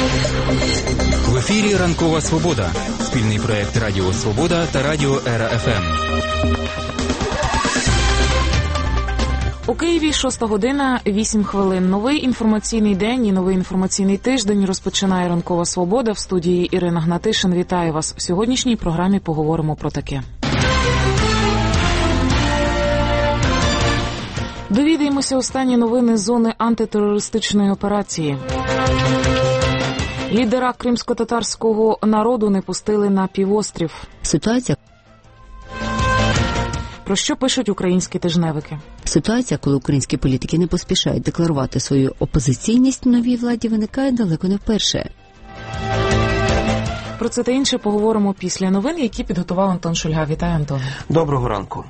В ефірі «Ранкова Свобода» – спільний проєкт Радіо Свобода та Радіо Ера ФМ. У Києві 6 година, 8 хвилин. Новий інформаційний день і новий інформаційний тиждень розпочинає «Ранкова Свобода». В студії Ірина Гнатишин. Вітаю вас. В сьогоднішній програмі поговоримо про таке. Довідаємося останні новини з зони антитерористичної операції. Лідера кримсько-татарського народу не пустили на півострів. Ситуація, про що пишуть українські тижневики. Ситуація, коли українські політики не поспішають декларувати свою опозиційність новій владі, виникає далеко не вперше. Про це та інше поговоримо після новин, які підготував Антон Шульга. Вітаю, Антон. Доброго ранку.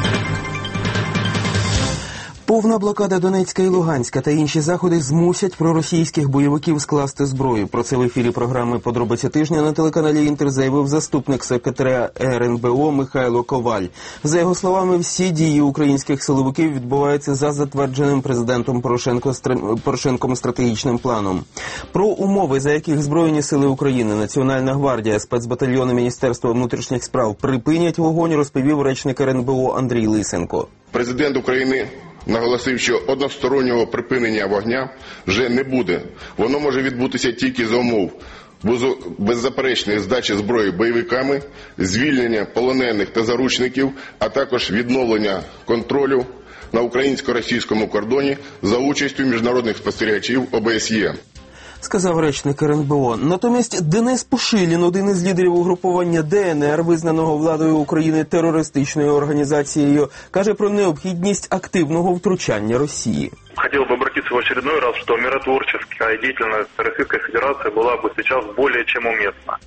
Повна блокада Донецька і Луганська та інші заходи змусять проросійських бойовиків скласти зброю. Про це в ефірі програми «Подробиці тижня» на телеканалі «Інтер» заявив заступник секретаря РНБО Михайло Коваль. За його словами, всі дії українських силовиків відбуваються за затвердженим президентом Порошенком стратегічним планом. Про умови, за яких Збройні сили України, Національна гвардія, спецбатальйони Міністерства внутрішніх справ припинять вогонь, розповів речник РНБО Андрій Лисенко. Президент України наголосив, що одностороннього припинення вогня вже не буде. Воно може відбутися тільки за умов беззаперечної здачі зброї бойовиками, звільнення полонених та заручників, а також відновлення контролю на українсько-російському кордоні за участю міжнародних спостерігачів ОБСЄ. Сказав речник РНБО. Натомість Денис Пушилін, один із лідерів угруповання ДНР, визнаного владою України терористичною організацією, каже про необхідність активного втручання Росії. Хотел бы обратиться в очередной раз, что миротворческая деятельность Российской Федерации была бы сейчас более чем уместна.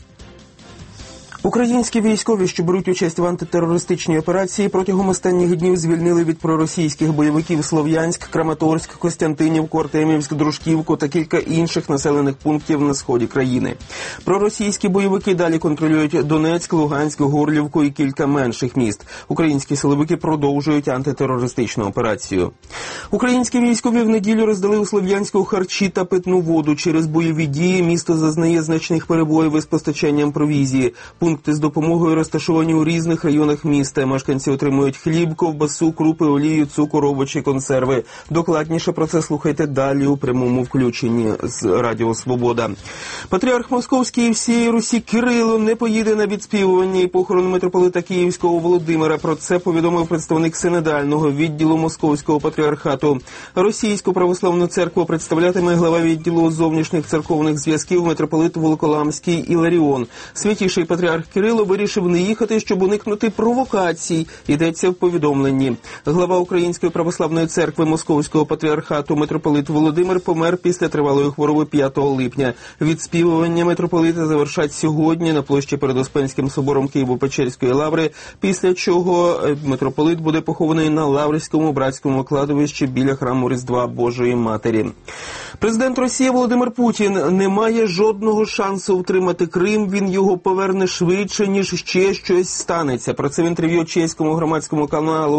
Українські військові, що беруть участь в антитерористичній операції, протягом останніх днів звільнили від проросійських бойовиків Слов'янськ, Краматорськ, Костянтинівку, Артемівськ, Дружківку та кілька інших населених пунктів на сході країни. Проросійські бойовики далі контролюють Донецьк, Луганськ, Горлівку і кілька менших міст. Українські силовики продовжують антитерористичну операцію. Українські військові в неділю роздали у Слов'янську харчі та питну воду. Через бойові дії місто зазнає значних перебоїв із постачанням провізії. Пункти з допомогою розташовані у різних районах міста. Мешканці отримують хліб, ковбасу, крупи, олію, цукор, овочі, консерви. Докладніше про це слухайте далі у прямому включенні з Радіо Свобода. Патріарх Московський і всієї Русі Кирило не поїде на відспівування і похорон митрополита Київського Володимира. Про це повідомив представник синодального відділу Московського патріархату. Російську православну церкву представлятиме глава відділу зовнішніх церковних зв'язків митрополит Волоколамський Іларіон. Святіший патріарх Кирило вирішив не їхати, щоб уникнути провокацій, йдеться в повідомленні. Глава Української православної церкви Московського патріархату митрополит Володимир помер після тривалої хвороби 5 липня. Відспівування митрополита завершать сьогодні на площі перед Успенським собором Києво-Печерської лаври, після чого митрополит буде похований на Лаврському братському кладовищі біля храму Різдва Божої Матері. Президент Росії Володимир Путін не має жодного шансу втримати Крим, він його поверне швидше, ніж ще щось станеться. Про це в інтерв'ю чеському громадському каналу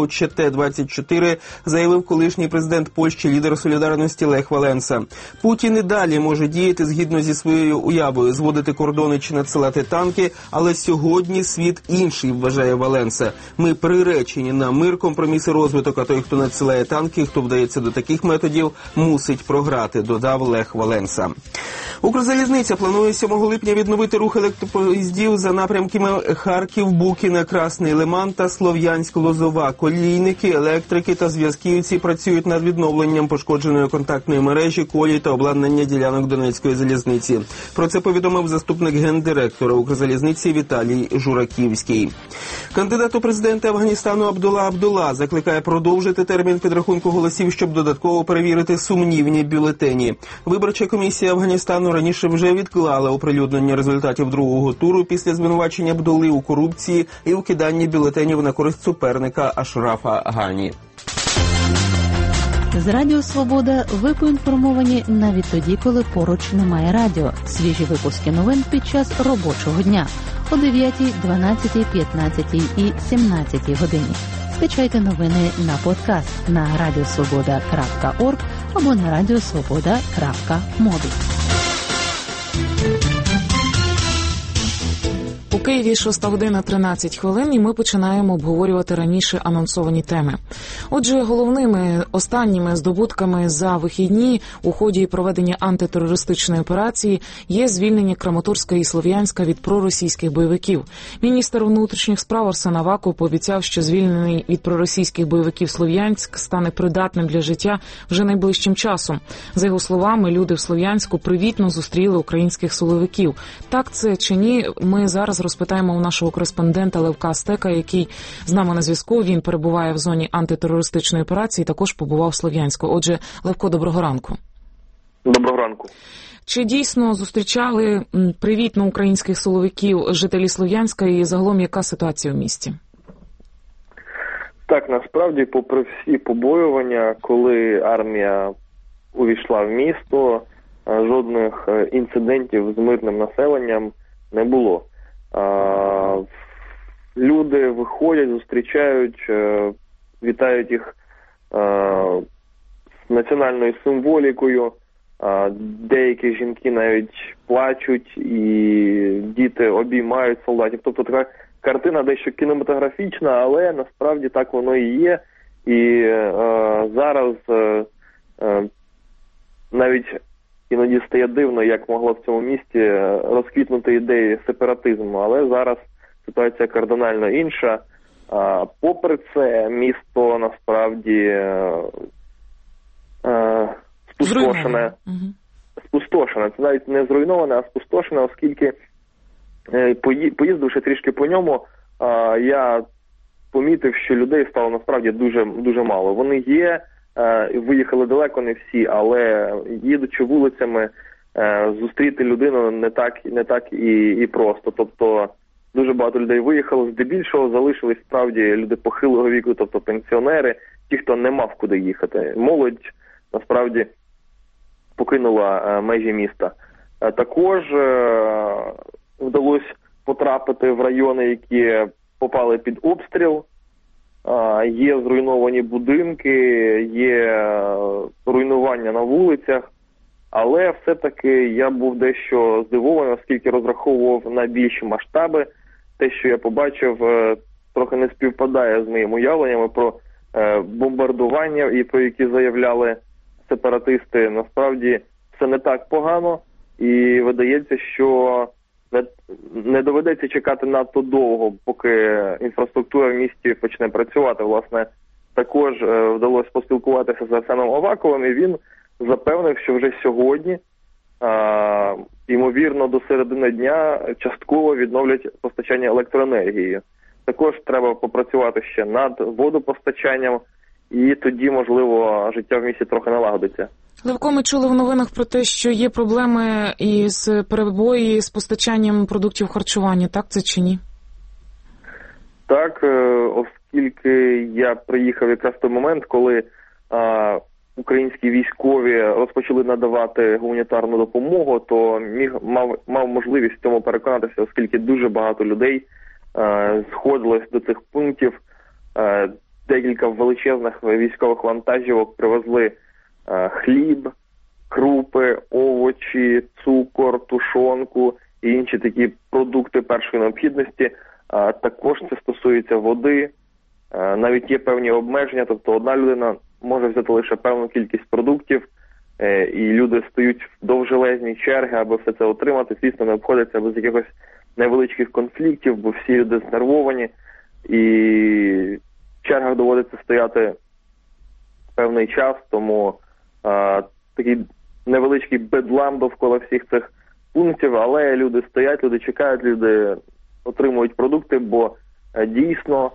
ЧТ-24 заявив колишній президент Польщі, лідер Солідарності Лех Валенса. Путін і далі може діяти згідно зі своєю уявою, зводити кордони чи надсилати танки, але сьогодні світ інший, вважає Валенса. Ми приречені на мир, компроміс і розвиток, а той, хто надсилає танки, хто вдається до таких методів, мусить програти, додав Лех Валенса. Укрзалізниця планує 7 липня відновити рух електропоїздів за напрямками Харків, Букіне, Красний Лиман та Слов'янськ-Лозова. Колійники, електрики та зв'язківці працюють над відновленням пошкодженої контактної мережі, колій та обладнання ділянок Донецької залізниці. Про це повідомив заступник гендиректора Укрзалізниці Віталій Жураківський. Кандидат у президенти Афганістану Абдулла Абдулла закликає продовжити термін підрахунку голосів, щоб додатково перевірити сумнівні бюлетені. Виборча комісія Афганістану раніше вже відклала оприлюднення результатів другого туру після звинувачення Абдулли у корупції і у киданні бюлетенів на користь суперника Ашрафа Гані. З Радіо Свобода ви поінформовані навіть тоді, коли поруч немає радіо. Свіжі випуски новин під час робочого дня о 9, 12, 15 і 17 годині. Скачайте новини на подкаст на radiosvoboda.org або на radiosvoboda.mobi. У Києві 6 година 13 хвилин, і ми починаємо обговорювати раніше анонсовані теми. Отже, головними останніми здобутками за вихідні у ході проведення антитерористичної операції є звільнення Краматорська і Слов'янська від проросійських бойовиків. Міністр внутрішніх справ Арсен Аваков пообіцяв, що звільнений від проросійських бойовиків Слов'янськ стане придатним для життя вже найближчим часом. За його словами, люди в Слов'янську привітно зустріли українських силовиків. Так це чи ні, ми зараз розпитаємо у нашого кореспондента Левка Стека, який з нами на зв'язку. Він перебуває в зоні антитерористичної операції, також побував в Слов'янську. Отже, Левко, доброго ранку. Доброго ранку. Чи дійсно зустрічали привітно українських силовиків жителі Слов'янська і загалом яка ситуація в місті? Так, насправді, попри всі побоювання, коли армія увійшла в місто, жодних інцидентів з мирним населенням не було. Люди виходять, зустрічають, вітають їх з національною символікою. Деякі жінки навіть плачуть і діти обіймають солдатів. Тобто така картина дещо кінематографічна, але насправді так воно і є. І зараз навіть іноді стає дивно, як могло в цьому місті розквітнути ідеї сепаратизму, але зараз ситуація кардинально інша. Попри це, місто насправді спустошене. Спустошене. Це навіть не зруйноване, а спустошене, оскільки, поїздивши трішки по ньому, я помітив, що людей стало насправді дуже, дуже мало. Вони є, виїхали далеко не всі, але їдучи вулицями, зустріти людину не так і просто. Тобто дуже багато людей виїхало, здебільшого залишились справді люди похилого віку, тобто пенсіонери, ті, хто не мав куди їхати. Молодь насправді покинула межі міста. Також вдалося потрапити в райони, які попали під обстріл. Є зруйновані будинки, є руйнування на вулицях, але все-таки я був дещо здивований, оскільки розраховував на більші масштаби. Те, що я побачив, трохи не співпадає з моїм уявленнями про бомбардування, і про які заявляли сепаратисти. Насправді все не так погано, і видається, що не доведеться чекати надто довго, поки інфраструктура в місті почне працювати. Власне, також вдалося поспілкуватися з Арсеном Аваковим, і він запевнив, що вже сьогодні, ймовірно, до середини дня частково відновлять постачання електроенергії. Також треба попрацювати ще над водопостачанням, і тоді, можливо, життя в місті трохи налагодиться. Левко, ми чули в новинах про те, що є проблеми із перебої з постачанням продуктів харчування. Так це чи ні? Так, оскільки я приїхав якраз в той момент, коли українські військові розпочали надавати гуманітарну допомогу, то мав можливість в цьому переконатися, оскільки дуже багато людей сходилось до цих пунктів. Декілька величезних військових вантажівок привезли хліб, крупи, овочі, цукор, тушонку і інші такі продукти першої необхідності. Також це стосується води. Навіть є певні обмеження, тобто одна людина може взяти лише певну кількість продуктів, і люди стоять в довжелезній черги, аби все це отримати. Звісно, не обходиться без якихось невеличких конфліктів, бо всі люди знервовані, і в чергах доводиться стояти певний час, тому такий невеличкий бедлам довкола всіх цих пунктів, але люди стоять, люди чекають, люди отримують продукти, бо дійсно,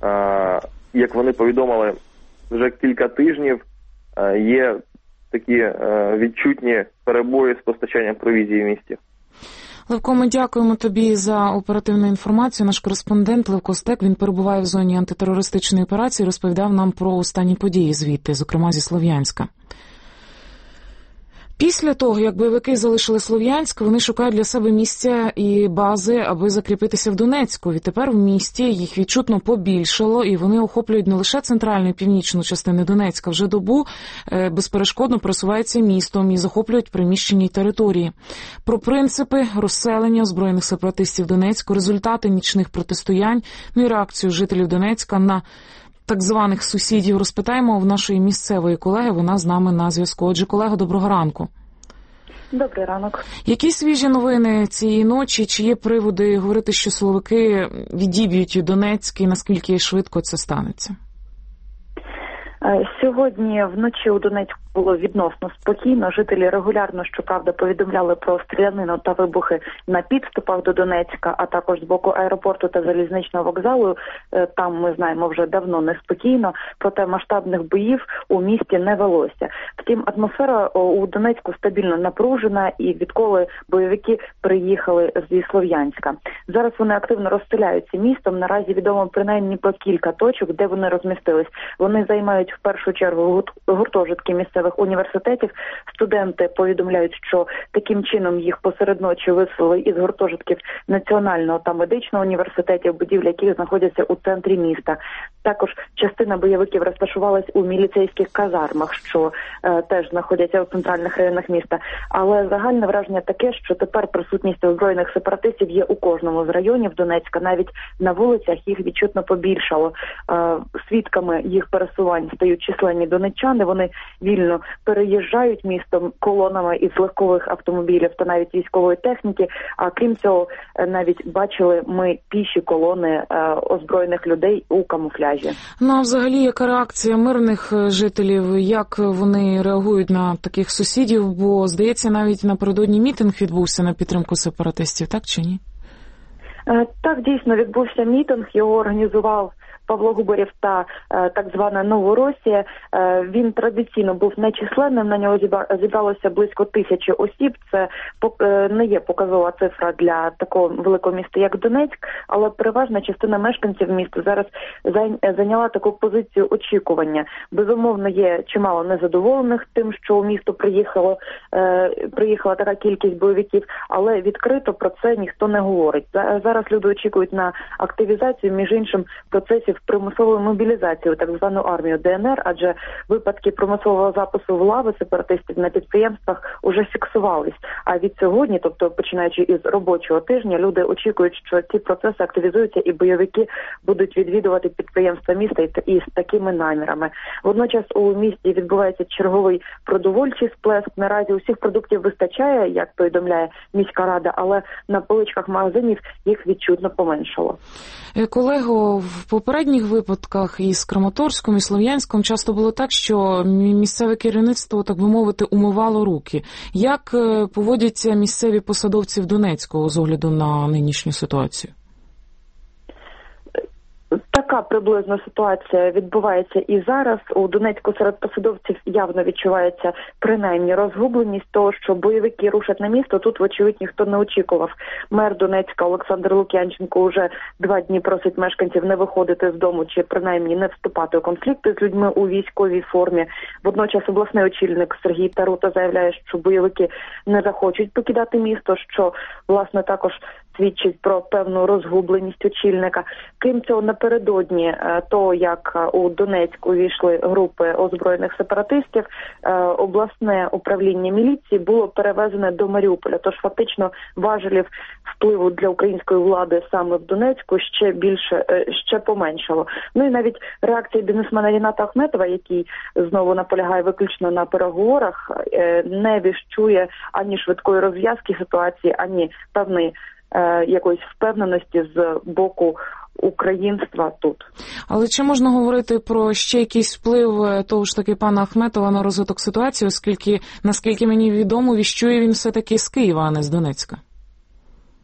як вони повідомили, вже кілька тижнів є такі відчутні перебої з постачанням провізії в місті. Левко, ми дякуємо тобі за оперативну інформацію. Наш кореспондент Левко Стек, він перебуває в зоні антитерористичної операції, розповідав нам про останні події звідти, зокрема зі Слов'янська. Після того, як бойовики залишили Слов'янськ, вони шукають для себе місця і бази, аби закріпитися в Донецьку. Відтепер в місті їх відчутно побільшало, і вони охоплюють не лише центральну і північну частини Донецька. Вже добу безперешкодно просуваються містом і захоплюють приміщені території. Про принципи розселення озброєних сепаратистів Донецьку, результати нічних протистоянь, ну і реакцію жителів Донецька на так званих сусідів розпитаємо в нашої місцевої колеги. Вона з нами на зв'язку. Отже, колего, доброго ранку. Добрий ранок. Які свіжі новини цієї ночі? Чи є приводи говорити, що силовики відіб'ють Донецьк і наскільки швидко це станеться? Сьогодні вночі у Донецьку було відносно спокійно. Жителі регулярно, щоправда, повідомляли про стрілянину та вибухи на підступах до Донецька, а також з боку аеропорту та залізничного вокзалу. Там, ми знаємо, вже давно неспокійно, проте масштабних боїв у місті не велося. Втім, атмосфера у Донецьку стабільно напружена, і відколи бойовики приїхали зі Слов'янська. Зараз вони активно розселяються містом. Наразі відомо принаймні про кілька точок, де вони розмістились. Вони займають в першу чергу гуртожитки місцевих університетів. Студенти повідомляють, що таким чином їх посеред ночі виселили із гуртожитків Національного та медичного університетів, будівлі яких знаходяться у центрі міста. Також частина бойовиків розташувалась у міліцейських казармах, що теж знаходяться у центральних районах міста. Але загальне враження таке, що тепер присутність озброєних сепаратистів є у кожному з районів Донецька. Навіть на вулицях їх відчутно побільшало. Свідками їх пересувань стають численні донеччани. Вони вільно переїжджають містом колонами із легкових автомобілів та навіть військової техніки. А крім цього, навіть бачили ми піші колони озброєних людей у камуфляжі. Ну, а взагалі, яка реакція мирних жителів? Як вони реагують на таких сусідів? Бо, здається, навіть напередодні мітинг відбувся на підтримку сепаратистів, так чи ні? Так, дійсно, відбувся мітинг. Його організував Павло Губарєв та так звана Новоросія. Він традиційно був нечисленним, на нього зібралося близько 1000 осіб. Це не є показова цифра для такого великого міста, як Донецьк, але переважна частина мешканців міста зараз зайняла таку позицію очікування. Безумовно, є чимало незадоволених тим, що у місто приїхала така кількість бойовиків, але відкрито про це ніхто не говорить. Зараз люди очікують на активізацію, між іншим, процесів примусової мобілізації у так звану армію ДНР, адже випадки примусового запису в лави сепаратистів на підприємствах уже фіксувались. А від сьогодні, тобто починаючи із робочого тижня, люди очікують, що ці процеси активізуються і бойовики будуть відвідувати підприємства міста із такими намірами. Водночас у місті відбувається черговий продовольчий сплеск. Наразі усіх продуктів вистачає, як повідомляє міська рада, але на поличках магазинів їх відчутно поменшало. Колего, в попередніх випадках із Краматорськом, і Слов'янськом часто було так, що місцеве керівництво, так би мовити, умивало руки. Як поводяться місцеві посадовці в Донецьку з огляду на нинішню ситуацію? Така приблизно ситуація відбувається і зараз. У Донецьку серед посадовців явно відчувається принаймні розгубленість того, що бойовики рушать на місто. Тут, вочевидь, ніхто не очікував. Мер Донецька Олександр Лук'янченко вже 2 дні просить мешканців не виходити з дому чи принаймні не вступати у конфлікти з людьми у військовій формі. Водночас обласний очільник Сергій Тарута заявляє, що бойовики не захочуть покидати місто, що, власне, також свідчить про певну розгубленість очільника. Крім цього, напередодні того, як у Донецьк увійшли групи озброєних сепаратистів, обласне управління міліції було перевезене до Маріуполя. Тож фактично важелів впливу для української влади саме в Донецьку ще поменшало. Ну і навіть реакція бізнесмена Ріната Ахметова, який знову наполягає виключно на переговорах, не віщує ані швидкої розв'язки ситуації, ані певної якоїсь впевненості з боку українства тут. Але чи можна говорити про ще якийсь вплив того ж таки пана Ахметова на розвиток ситуації, оскільки, наскільки мені відомо, віщує він все-таки з Києва, а не з Донецька?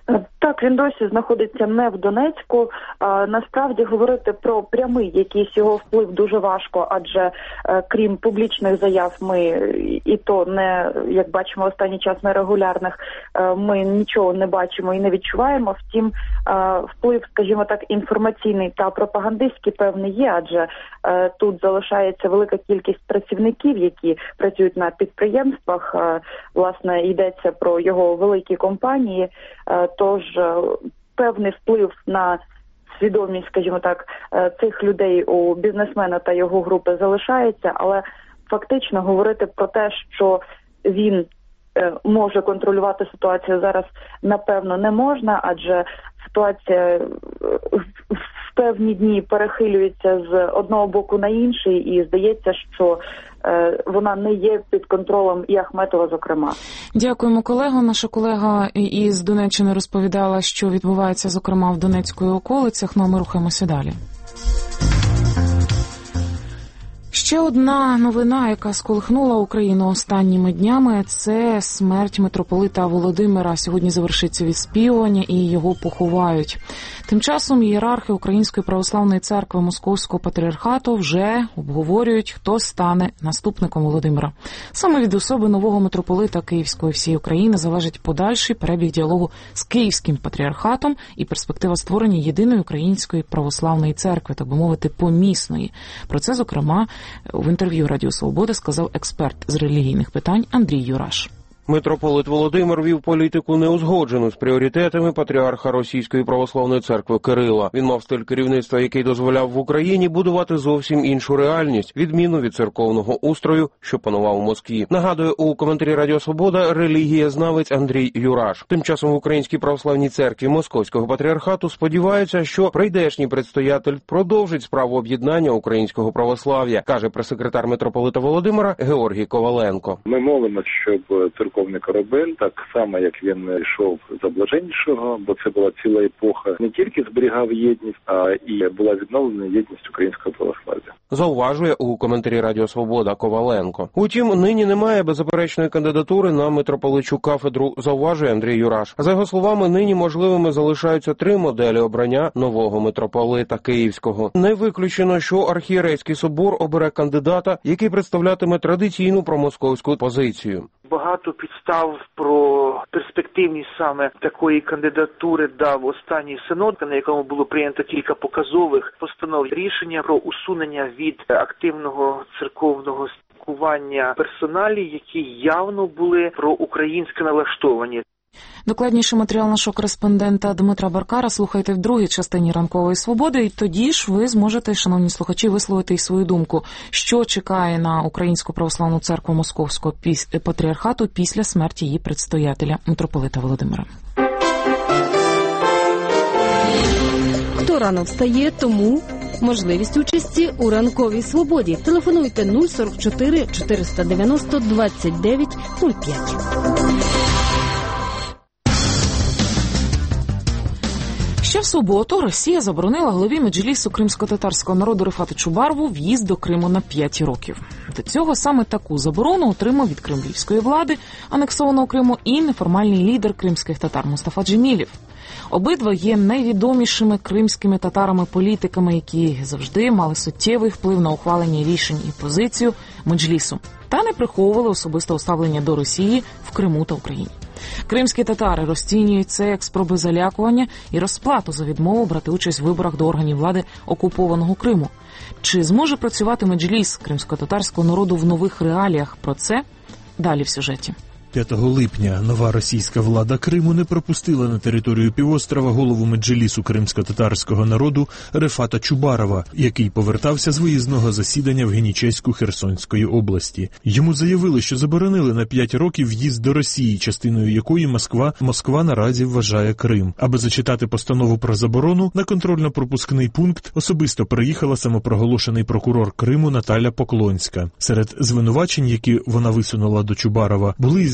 Так, він досі знаходиться не в Донецьку. Насправді говорити про прямий якийсь його вплив дуже важко, адже крім публічних заяв, ми і то не, як бачимо, останній час нерегулярних, ми нічого не бачимо і не відчуваємо. Втім, вплив, скажімо так, інформаційний та пропагандистський певний є, адже тут залишається велика кількість працівників, які працюють на підприємствах. Власне, йдеться про його великі компанії, тож певний вплив на свідомість, скажімо так, цих людей у бізнесмена та його групи залишається, але фактично говорити про те, що він може контролювати ситуацію зараз, напевно, не можна, адже ситуація в певні дні перехилюється з одного боку на інший, і здається, що вона не є під контролем і Ахметова, зокрема. Дякуємо, колего. Наша колега із Донеччини розповідала, що відбувається, зокрема, в Донецької околицях. Ну, а ми рухаємося далі. Ще одна новина, яка сколихнула Україну останніми днями, це смерть митрополита Володимира. Сьогодні завершиться відспівування і його поховають. Тим часом ієрархи Української православної церкви Московського патріархату вже обговорюють, хто стане наступником Володимира. Саме від особи нового митрополита Київської всієї України залежить подальший перебіг діалогу з Київським патріархатом і перспектива створення єдиної української православної церкви, так би мовити, помісної. Про це, зокрема, в інтерв'ю Радіо Свобода сказав експерт з релігійних питань Андрій Юраш. Митрополит Володимир вів політику неузгоджену з пріоритетами патріарха Російської православної церкви Кирила. Він мав стиль керівництва, який дозволяв в Україні будувати зовсім іншу реальність, відмінну від церковного устрою, що панував у Москві. Нагадує у коментарі Радіо Свобода релігієзнавець Андрій Юраш. Тим часом в Українській православній церкві Московського патріархату сподіваються, що прийдешній предстоятель продовжить справу об'єднання українського православ'я, каже прес-секретар митрополита Володимира Георгій Коваленко. Ми молимося, щоб церковний корабель, так само, як він йшов за Блаженнішого, бо це була ціла епоха, не тільки зберігав єдність, а і була відновлена єдність українського православ'я. Зауважує у коментарі Радіо Свобода Коваленко. Утім, нині немає беззаперечної кандидатури на митрополичу кафедру, зауважує Андрій Юраш. За його словами, нині можливими залишаються 3 моделі обрання нового митрополита Київського. Не виключено, що архієрейський собор обере кандидата, який представлятиме традиційну промосковську позицію. Багато підстав про перспективність саме такої кандидатури дав останній синод, на якому було прийнято кілька показових постанов, рішення про усунення від активного церковного спілкування персоналі, які явно були проукраїнсько налаштовані. Докладніший матеріал нашого кореспондента Дмитра Баркара слухайте в другій частині «Ранкової свободи», і тоді ж ви зможете, шановні слухачі, висловити й свою думку, що чекає на Українську православну церкву Московського патріархату після смерті її предстоятеля митрополита Володимира. Хто рано встає, тому можливість участі у «Ранковій свободі». Телефонуйте 044 490 29 05. Ще в суботу Росія заборонила главі Меджлісу кримсько-татарського народу Рефату Чубарову в'їзд до Криму на 5 років. До цього саме таку заборону отримав від кремлівської влади анексованого Криму і неформальний лідер кримських татар Мустафа Джемілєв. Обидва є найвідомішими кримськими татарами-політиками, які завжди мали суттєвий вплив на ухвалення рішень і позицію Меджлісу, та не приховували особистого ставлення до Росії в Криму та Україні. Кримські татари розцінюють це як спроби залякування і розплату за відмову брати участь в виборах до органів влади окупованого Криму. Чи зможе працювати Меджліс кримсько-татарського народу в нових реаліях? Про це далі в сюжеті. 5 липня нова російська влада Криму не пропустила на територію півострова голову Меджлісу кримсько-татарського народу Рефата Чубарова, який повертався з виїзного засідання в Генічеську Херсонської області. Йому заявили, що заборонили на 5 років в'їзд до Росії, частиною якої Москва наразі вважає Крим. Аби зачитати постанову про заборону, на контрольно-пропускний пункт особисто приїхала самопроголошений прокурор Криму Наталя Поклонська. Серед звинувачень, які вона висунула до Чубарова, були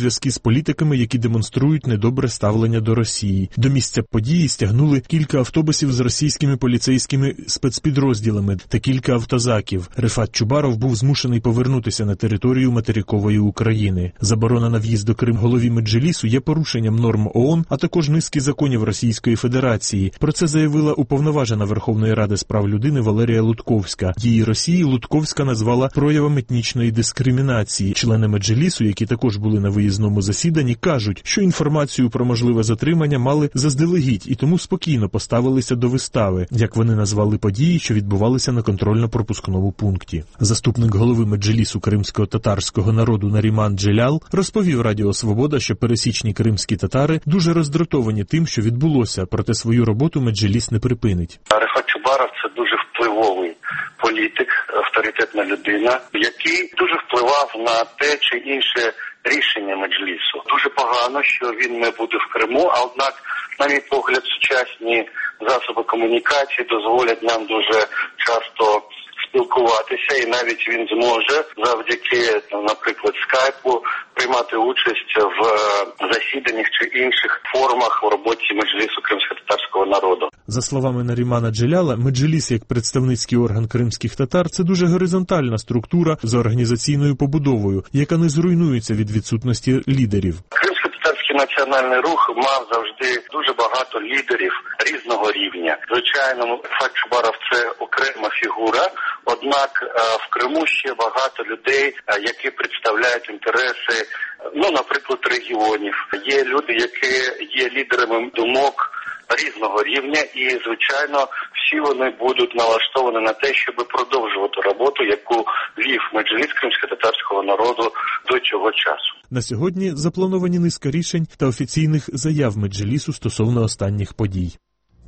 зв'язки з політиками, які демонструють недобре ставлення до Росії. До місця події стягнули кілька автобусів з російськими поліцейськими спецпідрозділами та кілька автозаків. Рефат Чубаров був змушений повернутися на територію материкової України. Заборона на в'їзд до Криму голові Меджлісу є порушенням норм ООН, а також низки законів Російської Федерації. Про це заявила уповноважена Верховної Ради з прав людини Валерія Лутковська. Дії Росії Лутковська назвала проявом етнічної дискримінації. Члени Меджлісу, які також були на виїзному засіданні, кажуть, що інформацію про можливе затримання мали заздалегідь і тому спокійно поставилися до вистави, як вони назвали події, що відбувалися на контрольно-пропускному пункті. Заступник голови Меджлісу кримсько-татарського народу Наріман Джелял розповів Радіо Свобода, що пересічні кримські татари дуже роздратовані тим, що відбулося, проте свою роботу Меджліс не припинить. Рефат Чубаров – це дуже впливовий політик, авторитетна людина, який дуже впливав на те чи інше рішення Меджлісу. Дуже погано, що він не буде в Криму, а однак, на мій погляд, сучасні засоби комунікації дозволять нам дуже часто спілкуватися, і навіть він зможе завдяки, наприклад, скайпу приймати участь в засіданнях чи інших формах у роботі Меджлісу кримсько-татарського народу. За словами Нарімана Джеляла, Меджліс як представницький орган кримських татар – це дуже горизонтальна структура з організаційною побудовою, яка не зруйнується від відсутності лідерів. Кримсько-татарський національний рух мав завжди дуже багато лідерів різного рівня. Звичайно, Рефат Чубаров – це окрема фігура, однак в Криму ще багато людей, які представляють інтереси, наприклад, регіонів. Є люди, які є лідерами думок різного рівня, і, звичайно, всі вони будуть налаштовані на те, щоб продовжувати роботу, яку вів Меджліс кримсько-татарського народу до цього часу. На сьогодні заплановані низка рішень та офіційних заяв Меджлісу стосовно останніх подій.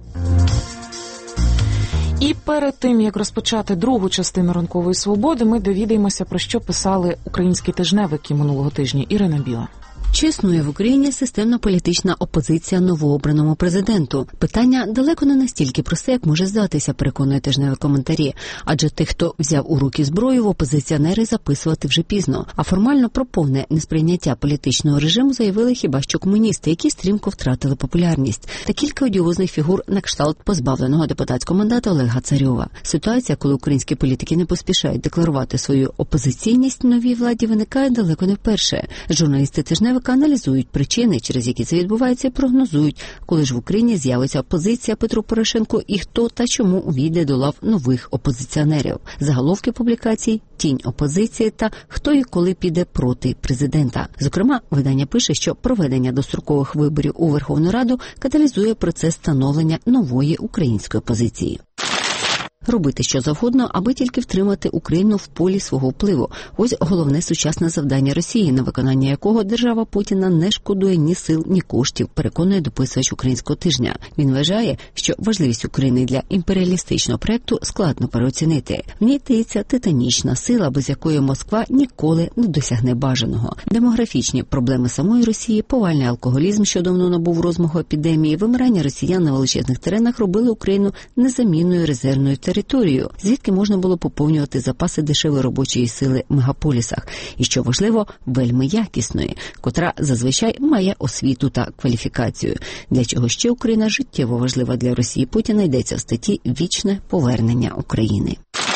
І перед тим, як розпочати другу частину «Ранкової свободи», ми довідаємося, про що писали українські тижневики минулого тижня. Ірина Біла. Чи існує в Україні системна політична опозиція новообраному президенту? Питання далеко не настільки просте, як може здатися, переконує тижневик коментарі. Адже тих, хто взяв у руки зброю, в опозиціонери записувати вже пізно. А формально про повне несприйняття політичного режиму заявили хіба що комуністи, які стрімко втратили популярність. Та кілька одіозних фігур на кшталт позбавленого депутатського мандата Олега Царьова. Ситуація, коли українські політики не поспішають декларувати свою опозиційність новій владі, виникає далеко не вперше. Журналісти тижневика аналізують причини, через які це відбувається, і прогнозують, коли ж в Україні з'явиться опозиція Петру Порошенку і хто та чому увійде до лав нових опозиціонерів. Заголовки публікацій «Тінь опозиції» та «Хто і коли піде проти президента». Зокрема, видання пише, що проведення дострокових виборів у Верховну Раду каталізує процес становлення нової української опозиції. Робити що завгодно, аби тільки втримати Україну в полі свого впливу. Ось головне сучасне завдання Росії, на виконання якого держава Путіна не шкодує ні сил, ні коштів, переконує дописувач «Українського тижня». Він вважає, що важливість України для імперіалістичного проєкту складно переоцінити. В ній таїться титанічна сила, без якої Москва ніколи не досягне бажаного. Демографічні проблеми самої Росії, повальний алкоголізм, що давно набув розмаху епідемії, вимирання росіян на величезних теренах робили Україну незамінною резервною територією, звідки можна було поповнювати запаси дешевої робочої сили в мегаполісах. І, що важливо, вельми якісної, котра зазвичай має освіту та кваліфікацію. Для чого ще Україна життєво важлива для Росії Путіна, йдеться в статті «Вічне повернення України».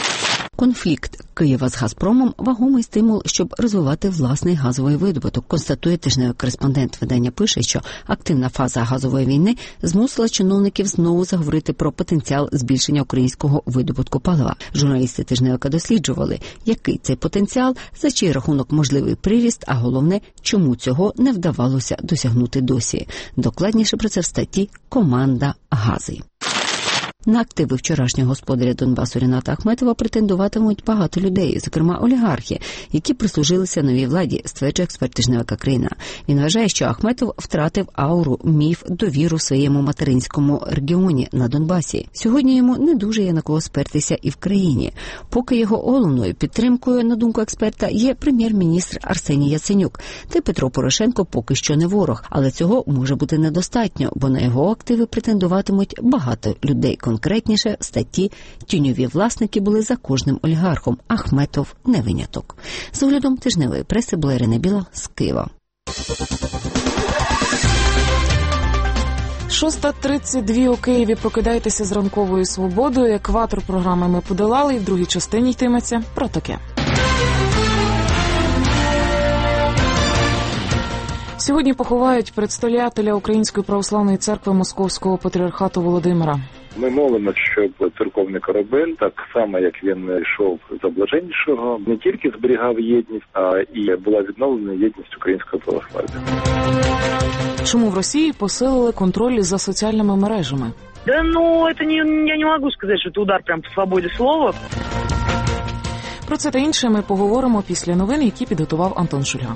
Конфлікт Києва з «Газпромом» – вагомий стимул, щоб розвивати власний газовий видобуток, констатує тижневий кореспондент. Видання пише, що активна фаза газової війни змусила чиновників знову заговорити про потенціал збільшення українського видобутку палива. Журналісти тижневика досліджували, який цей потенціал, за чий рахунок можливий приріст, а головне, чому цього не вдавалося досягнути досі. Докладніше про це в статті «Команда Гази». На активи вчорашнього господаря Донбасу Ріната Ахметова претендуватимуть багато людей, зокрема олігархи, які прислужилися новій владі, стверджує експерт тижневика «Країна». Він вважає, що Ахметов втратив ауру, міф, довіру в своєму материнському регіоні на Донбасі. Сьогодні йому не дуже є на кого спертися і в країні. Поки його головною підтримкою, на думку експерта, є прем'єр-міністр Арсеній Яценюк. Та Петро Порошенко поки що не ворог, але цього може бути недостатньо, бо на його активи претендуватимуть багато людей. Конкретніше, в статті «Тіньові власники були за кожним олігархом. Ахметов не виняток». З оглядом тижневої преси була Ірина Біла з Києва. 6:32 у Києві. Прокидайтеся з ранковою свободою. Екватор програми ми подолали, і в другій частині йтиметься про таке. Сьогодні поховають предстоятеля Української православної церкви Московського патріархату Володимира. Ми молимо, щоб церковний корабель, так само як він йшов за блаженнішого, не тільки зберігав єдність, а і була відновлена єдність українського православ'я. Чому в Росії посилили контроль за соціальними мережами? Да, я не можу сказати, що це удар прямо по свободі слова. Про це та інше ми поговоримо після новин, які підготував Антон Шульга.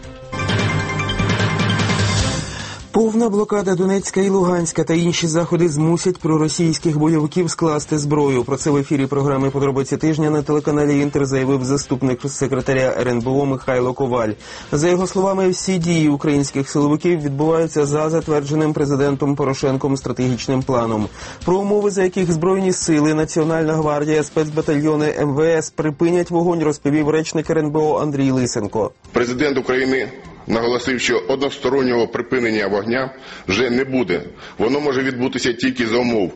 Повна блокада Донецька і Луганська та інші заходи змусять проросійських бойовиків скласти зброю. Про це в ефірі програми «Подробиці тижня» на телеканалі «Інтер» заявив заступник секретаря РНБО Михайло Коваль. За його словами, всі дії українських силовиків відбуваються за затвердженим президентом Порошенком стратегічним планом. Про умови, за яких Збройні сили, Національна гвардія, спецбатальйони МВС припинять вогонь, розповів речник РНБО Андрій Лисенко. Президент України наголосив, що одностороннього припинення вогня вже не буде. Воно може відбутися тільки за умов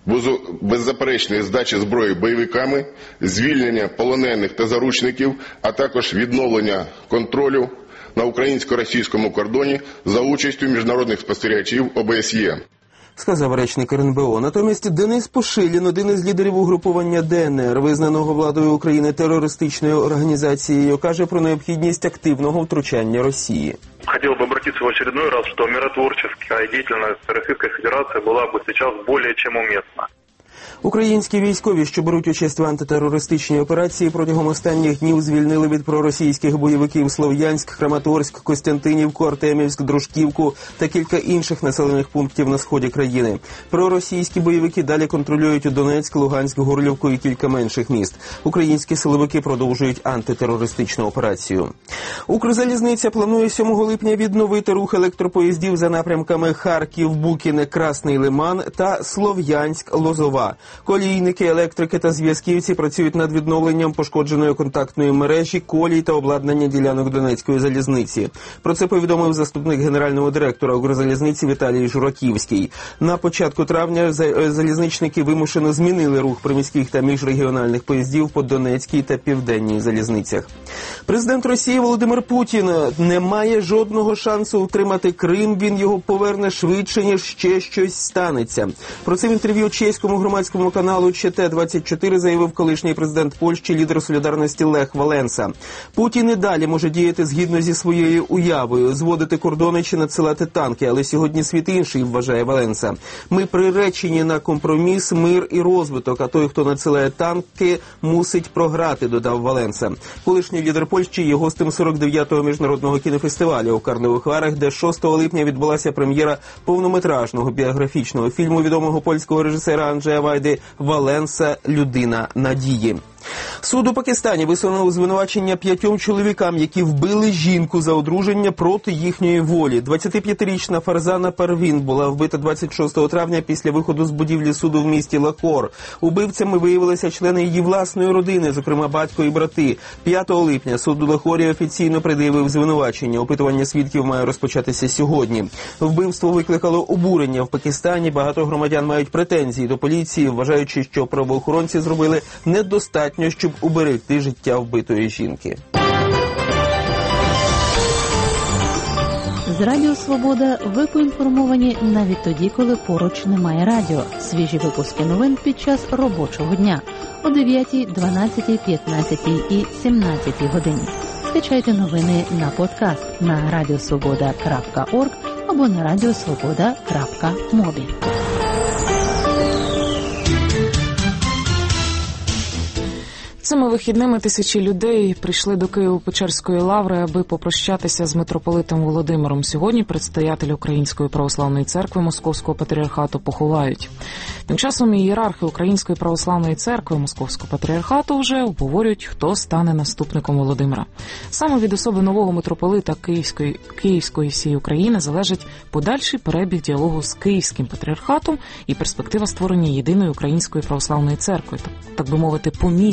беззаперечної здачі зброї бойовиками, звільнення полонених та заручників, а також відновлення контролю на українсько-російському кордоні за участю міжнародних спостерігачів ОБСЄ. Сказав речник РНБО. Натомість Денис Пушилін, один із лідерів угрупування ДНР, визнаного владою України терористичною організацією, каже про необхідність активного втручання Росії. Хотел бы обратиться в очередной раз, что миротворческая деятельность Российской Федерации была бы сейчас более чем уместна. Українські військові, що беруть участь в антитерористичній операції, протягом останніх днів звільнили від проросійських бойовиків Слов'янськ, Краматорськ, Костянтинівку, Артемівськ, Дружківку та кілька інших населених пунктів на сході країни. Проросійські бойовики далі контролюють Донецьк, Луганськ, Горлівку і кілька менших міст. Українські силовики продовжують антитерористичну операцію. Укрзалізниця планує 7 липня відновити рух електропоїздів за напрямками Харків, Букіне, Красний Лиман та Слов'янськ, Лозова. Колійники, електрики та зв'язківці працюють над відновленням пошкодженої контактної мережі, колій та обладнання ділянок Донецької залізниці. Про це повідомив заступник генерального директора Укрзалізниці Віталій Жураківський. На початку травня залізничники вимушено змінили рух приміських та міжрегіональних поїздів по Донецькій та Південній залізницях. Президент Росії Володимир Путін не має жодного шансу утримати Крим, він його поверне швидше, ніж ще щось станеться. Про це в інтерв'ю чеському громадському каналу ЧТ-24 заявив колишній президент Польщі, лідер солідарності Лех Валенса. Путін і далі може діяти згідно зі своєю уявою, зводити кордони чи надсилати танки, але сьогодні світ інший, вважає Валенса. Ми приречені на компроміс, мир і розвиток, а той, хто надсилає танки, мусить програти, додав Валенса. Колишній лідер Польщі є гостем 49-го міжнародного кінофестивалю у Карлових Варах, де 6 липня відбулася прем'єра повнометражного біографічного фільму відомого польського режисера Анджея Вайди «Валенса. Людина надії». Суд у Пакистані висунув звинувачення 5 чоловікам, які вбили жінку за одруження проти їхньої волі. 25-річна Фарзана Парвін була вбита 26 травня після виходу з будівлі суду в місті Лахор. Убивцями виявилися члени її власної родини, зокрема батько і брати. 5 липня суд у Лахорі офіційно пред'явив звинувачення. Опитування свідків має розпочатися сьогодні. Вбивство викликало обурення в Пакистані. Багато громадян мають претензії до поліції, вважаючи, що правоохоронці зробили недостатньо, щоб уберегти життя вбитої жінки. З Радіо Свобода ви поінформовані навіть тоді, коли поруч немає радіо. Свіжі випуски новин під час робочого дня о 9, 12, 15 і 17 годині. Скачайте новини на подкаст на radiosvoboda.org або на radiosvoboda.mobi. Цими вихідними тисячі людей прийшли до Києво-Печерської лаври, аби попрощатися з митрополитом Володимиром. Сьогодні предстоятеля Української православної церкви Московського патріархату поховають. Тим часом ієрархи Української православної церкви Московського патріархату вже обговорюють, хто стане наступником Володимира. Саме від особи нового митрополита Київської всієї України залежить подальший перебіг діалогу з Київським патріархатом і перспектива створення єдиної Української православної церкви, так би мовити, помісної.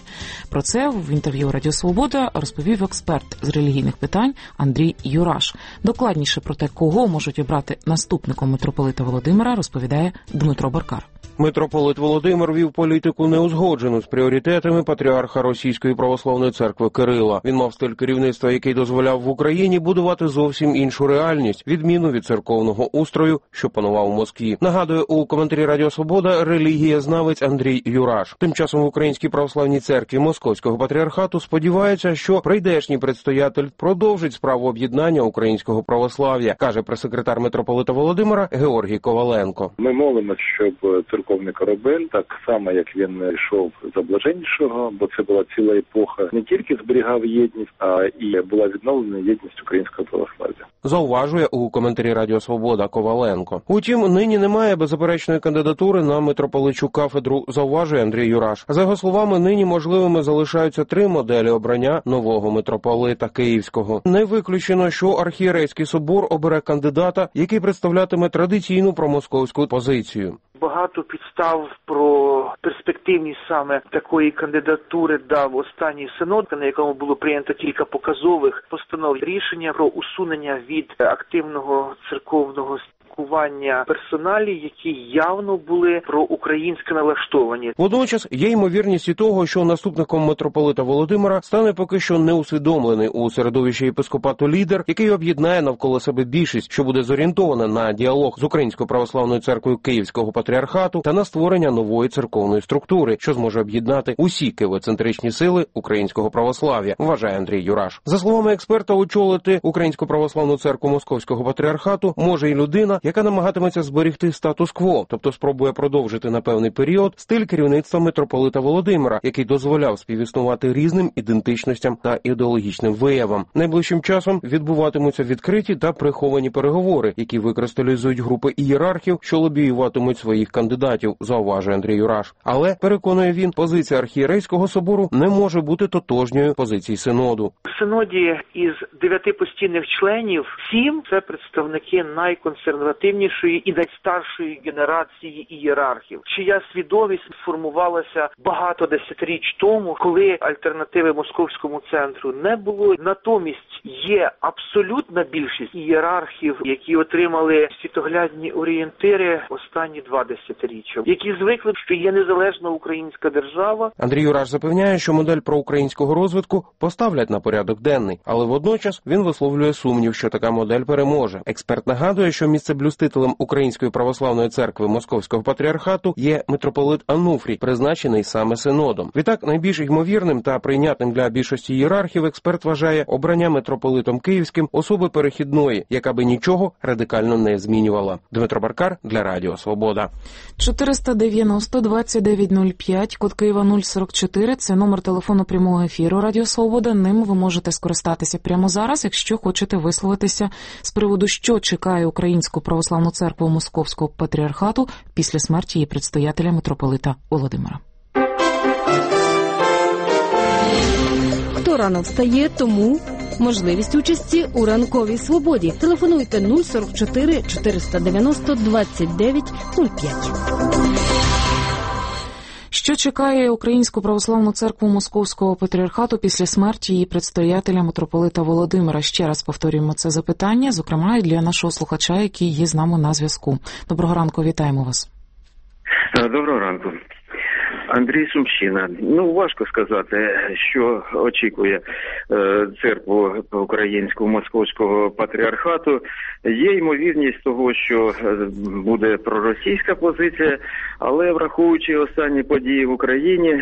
Про це в інтерв'ю Радіо Свобода розповів експерт з релігійних питань Андрій Юраш. Докладніше про те, кого можуть обрати наступником митрополита Володимира, розповідає Дмитро Баркар. Митрополит Володимир вів політику неузгоджену з пріоритетами патріарха Російської православної церкви Кирила. Він мав стиль керівництва, який дозволяв в Україні будувати зовсім іншу реальність, відміну від церковного устрою, що панував у Москві. Нагадує у коментарі Радіо Свобода релігієзнавець Андрій Юраш. Тим часом в Українській православній церкві Московського патріархату сподіваються, що прийдешній предстоятель продовжить справу об'єднання українського православ'я, каже прес-секретар митрополита Володимира Георгій Коваленко. Ми молимося, щоб церковний корабель, так само, як він йшов за Блаженнішого, бо це була ціла епоха, не тільки зберігав єдність, а і була відновлена єдність українського православ'я. Зауважує у коментарі Радіо Свобода Коваленко. Утім, нині немає беззаперечної кандидатури на митрополичу кафедру, зауважує Андрій Юраш. За його словами, нині можливими залишаються 3 моделі обрання нового митрополита Київського. Не виключено, що архієрейський собор обере кандидата, який представлятиме традиційну промосковську позицію. Багато підстав про перспективність саме такої кандидатури дав останній синод, на якому було прийнято кілька показових постанов, рішення про усунення від активного церковного спілкування персоналі, які явно були проукраїнсько налаштовані. Водночас є ймовірність і того, що наступником митрополита Володимира стане поки що неусвідомлений у середовищі єпископату лідер, який об'єднає навколо себе більшість, що буде зорієнтована на діалог з Українською православною церквою Київського патріархату та на створення нової церковної структури, що зможе об'єднати усі києвоцентричні сили українського православ'я, вважає Андрій Юраш. За словами експерта, очолити Українську православну церкву Московського патріархату може і людина, яка намагатиметься зберегти статус-кво, тобто спробує продовжити на певний період стиль керівництва митрополита Володимира, який дозволяв співіснувати різним ідентичностям та ідеологічним виявам. Найближчим часом відбуватимуться відкриті та приховані переговори, які викристалізують групи ієрархів, що лобіюватимуть своїх кандидатів, зауважує Андрій Юраш. Але, переконує він, позиція архієрейського собору не може бути тотожньою позиції синоду. В синоді із 9 постійних членів 7 – це представники найконсервативнішої і найстаршої генерації ієрархів, чия свідомість сформувалася багато десятиріч тому, коли альтернативи московському центру не було. Натомість є абсолютна більшість ієрархів, які отримали світоглядні орієнтири останні 2 десятиріччя, які звикли, що є незалежна українська держава. Андрій Юраш запевняє, що модель проукраїнського розвитку поставлять на порядок денний, але водночас він висловлює сумнів, що така модель переможе. Експерт нагадує, що місцеблюстителем Української православної церкви Московського патріархату є митрополит Ануфрій, призначений саме синодом. Відтак, найбільш ймовірним та прийнятним для більшості ієрархів експерт вважає обрання митрополитом Київським особи перехідної, яка би нічого радикально не змінювала. Дмитро Баркар для Радіо Свобода. 490-2905, код Києва 044, це номер телефону прямого ефіру Радіо Свобода. Ним ви можете скористатися прямо зараз, якщо хочете висловитися з приводу, що чекає Українську православну церкву Московського патріархату після смерті її предстоятеля митрополита Володимира. Хто рано встає, тому можливість участі у ранковій свободі. Телефонуйте 044 490 29 05. Що чекає Українську православну церкву Московського патріархату після смерті її предстоятеля митрополита Володимира? Ще раз повторюємо це запитання, зокрема і для нашого слухача, який є з нами на зв'язку. Доброго ранку, вітаємо вас. Доброго ранку. Андрій Сумщина. Важко сказати, що очікує церкву Українського Московського патріархату. Є ймовірність того, що буде проросійська позиція, але враховуючи останні події в Україні,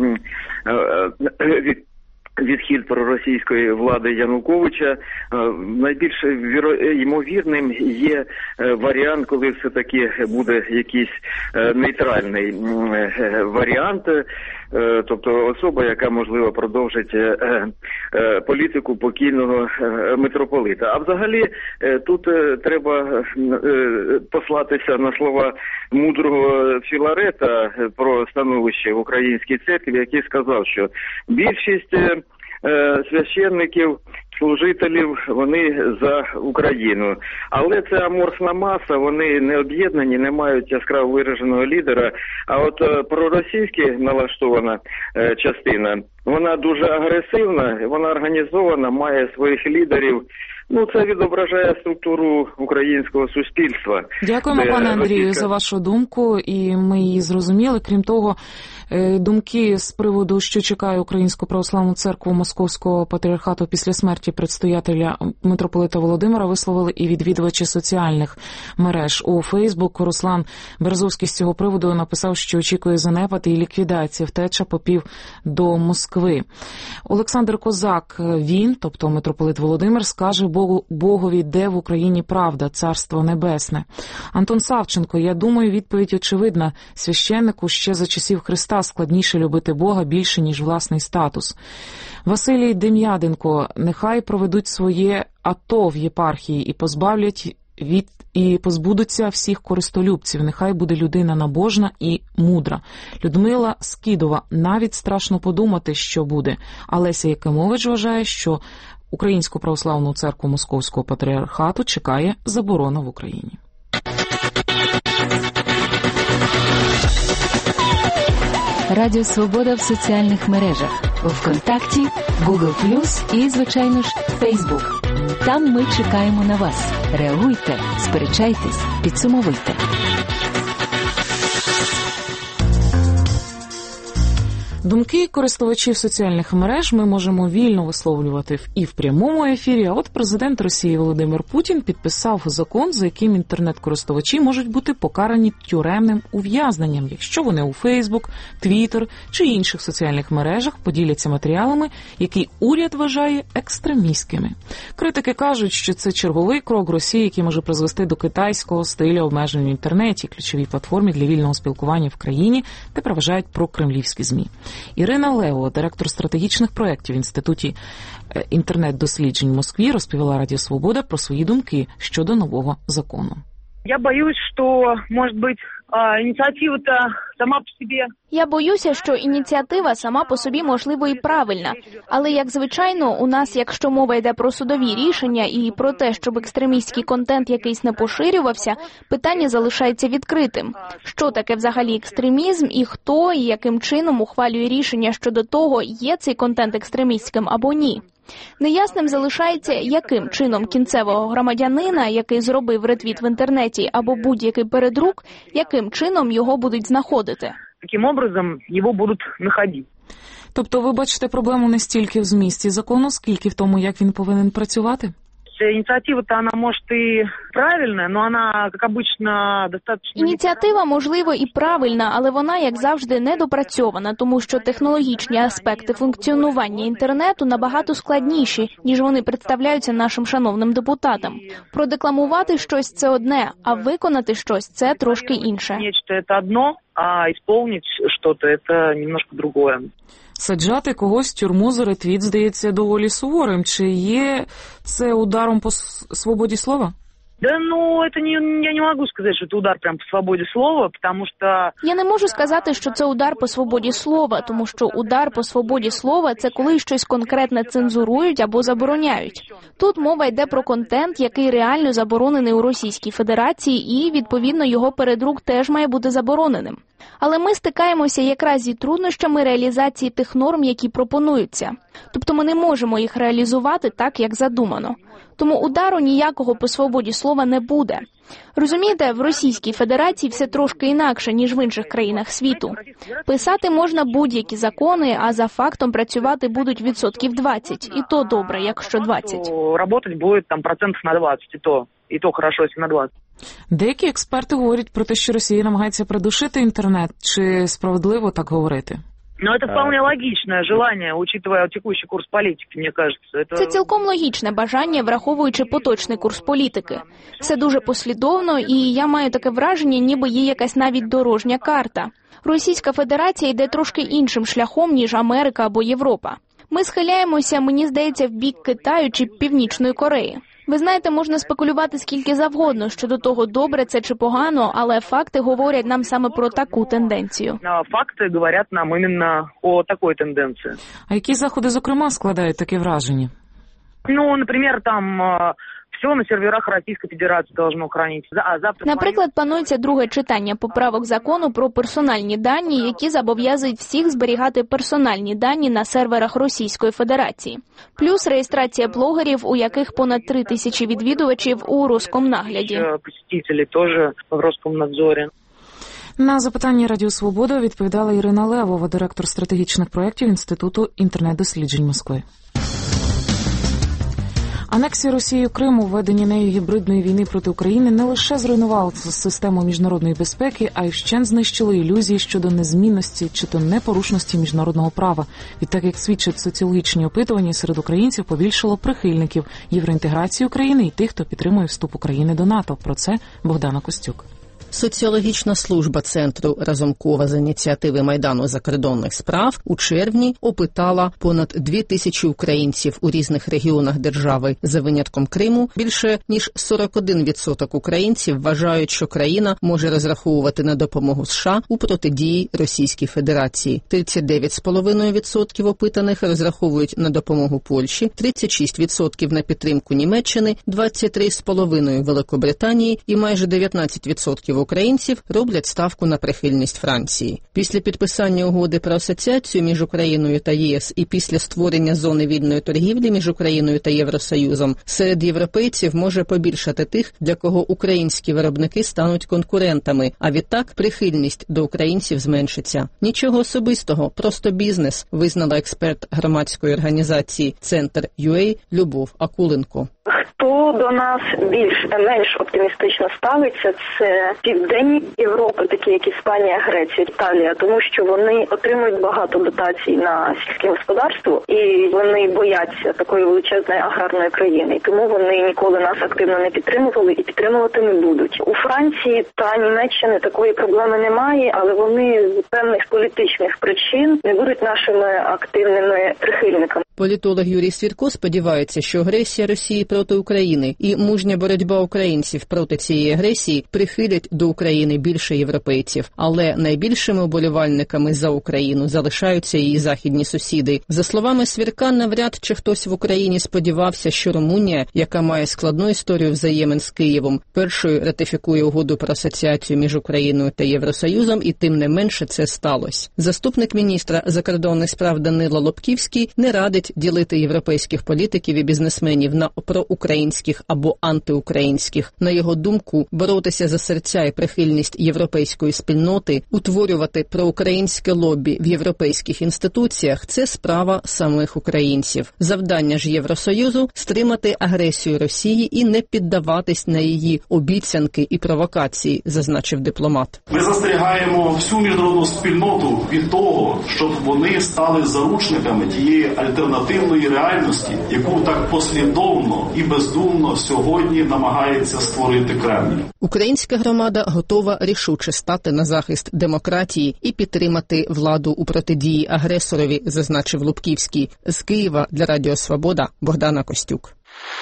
відхід проросійської влади Януковича, найбільш ймовірним є варіант, коли все-таки буде якийсь нейтральний варіант, тобто особа, яка, можливо, продовжить політику покійного митрополита. А взагалі тут треба послатися на слова мудрого Філарета про становище в українській церкві, який сказав, що більшість священників, служителів, вони за Україну. Але це аморфна маса, вони не об'єднані, не мають яскраво вираженого лідера. А от проросійськи налаштована частина, вона дуже агресивна, вона організована, має своїх лідерів. Це відображає структуру українського суспільства. Дякуємо, пане Андрію, за вашу думку, і ми її зрозуміли. Крім того, думки з приводу, що чекає Українську православну церкву Московського патріархату після смерті предстоятеля митрополита Володимира, висловили і відвідувачі соціальних мереж. У Фейсбук Руслан Березовський з цього приводу написав, що очікує занепад і ліквідації, втеча попів до Москви. Олександр Козак, він, тобто митрополит Володимир, скаже Богові, де в Україні правда, Царство Небесне. Антон Савченко, я думаю, відповідь очевидна. Священнику ще за часів Христа складніше любити Бога більше, ніж власний статус. Василій Дем'яденко, нехай проведуть своє АТО в єпархії і позбудуться всіх користолюбців. Нехай буде людина набожна і мудра. Людмила Скідова, навіть страшно подумати, що буде. А Леся Якимович вважає, що Українську православну церкву Московського патріархату чекає заборона в Україні. Радіо Свобода в соціальних мережах. ВКонтакті, Google+, і, звичайно ж, Facebook. Там ми чекаємо на вас. Реагуйте, сперечайтесь, підсумовуйте. Думки користувачів соціальних мереж ми можемо вільно висловлювати і в прямому ефірі, а от президент Росії Володимир Путін підписав закон, за яким інтернет-користувачі можуть бути покарані тюремним ув'язненням, якщо вони у Фейсбук, Твіттер чи інших соціальних мережах поділяться матеріалами, які уряд вважає екстремістськими. Критики кажуть, що це черговий крок Росії, який може призвести до китайського стилю обмежень в інтернеті, ключовій платформі для вільного спілкування в країні, де переважають прокремлівські ЗМІ. Ірина Лео, директор стратегічних проєктів в Інституті інтернет-досліджень в Москві, розповіла Радіо Свобода про свої думки щодо нового закону. Я боюсь, що, може бути, ініціатива-то сама по собі... Я боюся, що ініціатива сама по собі, можливо, і правильна. Але, як звичайно, у нас, якщо мова йде про судові рішення і про те, щоб екстремістський контент якийсь не поширювався, питання залишається відкритим. Що таке взагалі екстремізм і хто і яким чином ухвалює рішення щодо того, є цей контент екстремістським або ні. Неясним залишається, яким чином кінцевого громадянина, який зробив ретвіт в інтернеті або будь-який передрук, яким чином його будуть знаходити. Таким образом, його будуть знаходити. Тобто ви бачите проблему не стільки в змісті закону, скільки в тому, як він повинен працювати? Инициатива-то, она, может, и правильная, но она, как обычно, достаточно... Ініціатива, можливо, і правильна, але вона, як завжди, недопрацьована, тому що технологічні аспекти функціонування інтернету набагато складніші, ніж вони представляються нашим шановним депутатам. Продекламувати щось – це одне, а виконати щось – це трошки інше. Нечто – це одно, а ісполнити щось – це немножко другое. Саджати когось в тюрму за ретвіт, здається, доволі суворим. Чи є це ударом по свободі слова? Да, это я не могу сказать, что это удар прям по свободе слова, потому что... Я не можу сказати, що це удар по свободі слова, тому що удар по свободі слова – це коли щось конкретне цензурують або забороняють. Тут мова йде про контент, який реально заборонений у Російській Федерації, і, відповідно, його передрук теж має бути забороненим. Але ми стикаємося якраз зі труднощами реалізації тих норм, які пропонуються. Тобто ми не можемо їх реалізувати так, як задумано. Тому удару ніякого по свободі слова не буде. Розумієте, в Російській Федерації все трошки інакше, ніж в інших країнах світу. Писати можна будь-які закони, а за фактом працювати будуть 20%. І то добре, якщо 20%. Работать буде там процентів на 20, і то хорошо, якщо на 20. Деякі експерти говорять про те, що Росія намагається придушити інтернет. Чи справедливо так говорити? Ну, це вполне логічне желання, учитывая текущий курс політики, мені кажется. Це цілком логічне бажання, враховуючи поточний курс політики. Це дуже послідовно, і я маю таке враження, ніби є якась навіть дорожня карта. Російська Федерація йде трошки іншим шляхом, ніж Америка або Європа. Ми схиляємося, мені здається, в бік Китаю чи Північної Кореї. Ви знаєте, можна спекулювати скільки завгодно щодо того, добре це чи погано, але факти говорять нам саме про таку тенденцію. Факти говорять нам іменно о такій тенденції. А які заходи, зокрема, складають таке враження? Ну, наприклад, там все на серверах Російської Федерації должно хранитися. Наприклад, планується друге читання поправок закону про персональні дані, які зобов'язують всіх зберігати персональні дані на серверах Російської Федерації. Плюс реєстрація блогерів, у яких понад 3000 відвідувачів у Роскомнагляді. Посетителі теж в Роскомнадзорі. На запитання Радіо Свобода відповідала Ірина Левова, директор стратегічних проєктів Інституту інтернет-досліджень Москви. Анексія Росією Криму, введення нею гібридної війни проти України не лише зруйнувало систему міжнародної безпеки, а й вщент знищило ілюзії щодо незмінності чи то непорушності міжнародного права. Відтак, як свідчать соціологічні опитування, серед українців побільшало прихильників євроінтеграції України і тих, хто підтримує вступ України до НАТО. Про це Богдана Костюк. Соціологічна служба Центру Разумкова з ініціативи Майдану закордонних справ у червні опитала понад 2000 українців у різних регіонах держави. За винятком Криму, більше ніж 41% українців вважають, що країна може розраховувати на допомогу США у протидії Російській Федерації. 39,5% опитаних розраховують на допомогу Польщі, 36% на підтримку Німеччини, 23,5% Великобританії і майже 19% українців роблять ставку на прихильність Франції. Після підписання угоди про асоціацію між Україною та ЄС і після створення зони вільної торгівлі між Україною та Євросоюзом серед європейців може побільшати тих, для кого українські виробники стануть конкурентами, а відтак прихильність до українців зменшиться. Нічого особистого, просто бізнес, визнала експерт громадської організації «Центр.UA» Любов Акуленко. Хто до нас більш-менш оптимістично ставиться, це Південні Європи, такі як Іспанія, Греція, Італія, тому що вони отримують багато дотацій на сільське господарство і вони бояться такої величезної аграрної країни. І тому вони ніколи нас активно не підтримували і підтримувати не будуть. У Франції та Німеччини такої проблеми немає, але вони з певних політичних причин не будуть нашими активними прихильниками. Політолог Юрій Свірко сподівається, що агресія Росії проти України і мужня боротьба українців проти цієї агресії прихилять до України більше європейців. Але найбільшими уболівальниками за Україну залишаються її західні сусіди. За словами Свірка, навряд чи хтось в Україні сподівався, що Румунія, яка має складну історію взаємин з Києвом, першою ратифікує угоду про асоціацію між Україною та Євросоюзом, і тим не менше це сталося. Заступник міністра закордонних справ Данило Лобківський не радить ділити європейських політиків і бізнесменів на проукраїнських або антиукраїнських. На його думку, боротися за серця і прихильність європейської спільноти, утворювати проукраїнське лобі в європейських інституціях – це справа самих українців. Завдання ж Євросоюзу – стримати агресію Росії і не піддаватись на її обіцянки і провокації, зазначив дипломат. Ми застерігаємо всю міжнародну спільноту від того, щоб вони стали заручниками тієї альтернативної реальності, яку так послідовно і бездумно сьогодні намагається створити Кремль. Українська громада готова рішуче стати на захист демократії і підтримати владу у протидії агресорові, зазначив Лубківський. З Києва для Радіо Свобода Богдана Костюк.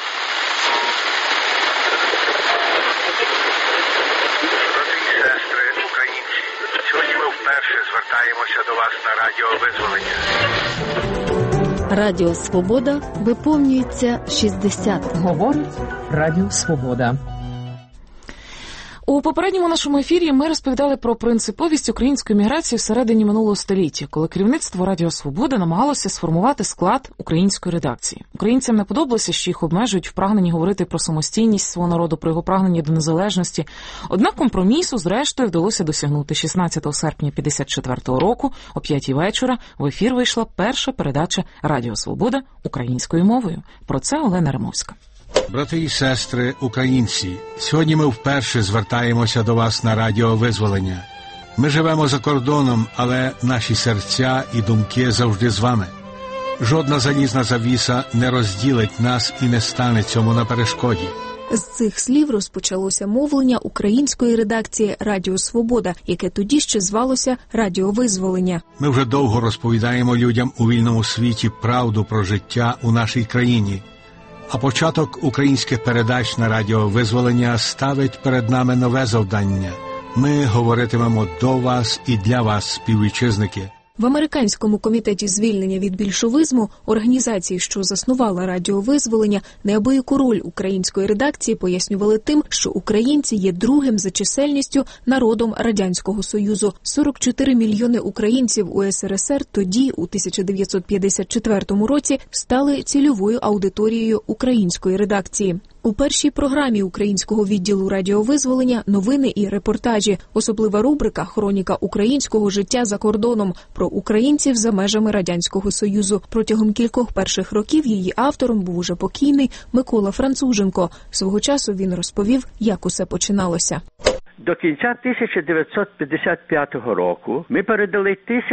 Сьогодні ми вперше звертаємося до вас на Радіо Визволення. Радіо Свобода виповнюється 60. Говорить Радіо Свобода. У попередньому нашому ефірі ми розповідали про принциповість української міграції всередині минулого століття, коли керівництво Радіо Свобода намагалося сформувати склад української редакції. Українцям не подобалося, що їх обмежують в прагненні говорити про самостійність свого народу, про його прагнення до незалежності. Однак компромісу, зрештою, вдалося досягнути. 16 серпня 1954 року о 5-й вечора в ефір вийшла перша передача Радіо Свобода українською мовою. Про це Олена Римовська. Брати і сестри, українці, сьогодні ми вперше звертаємося до вас на Радіо Визволення. Ми живемо за кордоном, але наші серця і думки завжди з вами. Жодна залізна завіса не розділить нас і не стане цьому на перешкоді. З цих слів розпочалося мовлення української редакції Радіо Свобода, яке тоді ще звалося Радіо Визволення. Ми вже довго розповідаємо людям у вільному світі правду про життя у нашій країні. А початок українських передач на Радіо Визволення ставить перед нами нове завдання. Ми говоритимемо до вас і для вас, співвітчизники. В Американському комітеті звільнення від більшовизму, організації, що заснувала Радіо Визволення, неабияку роль української редакції пояснювали тим, що українці є другим за чисельністю народом Радянського Союзу. 44 мільйони українців у СРСР тоді, у 1954 році, стали цільовою аудиторією української редакції. У першій програмі українського відділу Радіо Визволення новини і репортажі, особлива рубрика «Хроніка українського життя за кордоном» про українців за межами Радянського Союзу. Протягом кількох перших років її автором був уже покійний Микола Француженко. Свого часу він розповів, як усе починалося. До кінця 1955 року ми передали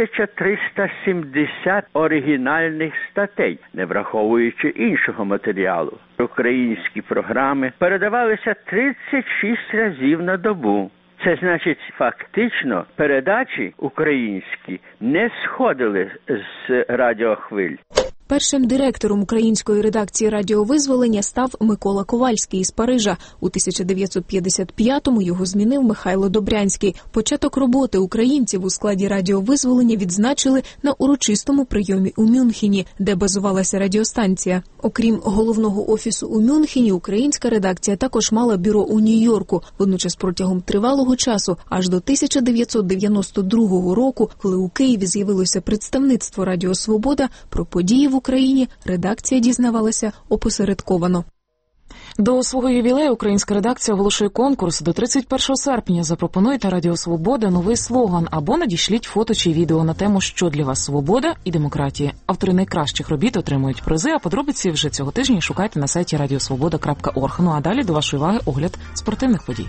1370 оригінальних статей, не враховуючи іншого матеріалу. Українські програми передавалися 36 разів на добу. Це значить, фактично, передачі українські не сходили з радіохвиль. Першим директором української редакції Радіо Визволення став Микола Ковальський із Парижа. У 1955-му його змінив Михайло Добрянський. Початок роботи українців у складі Радіо Визволення відзначили на урочистому прийомі у Мюнхені, де базувалася радіостанція. Окрім головного офісу у Мюнхені, українська редакція також мала бюро у Нью-Йорку. Водночас протягом тривалого часу, аж до 1992 року, коли у Києві з'явилося представництво Радіо Свобода, про події в Україні редакція дізнавалася опосередковано. До свого ювілею українська редакція оголошує конкурс. До 31 серпня запропонуйте Радіо Свобода новий слоган або надішліть фото чи відео на тему «Що для вас свобода і демократія». Автори найкращих робіт отримують призи, а подробиці вже цього тижня шукайте на сайті radiosvoboda.org. Ну а далі до вашої уваги огляд спортивних подій.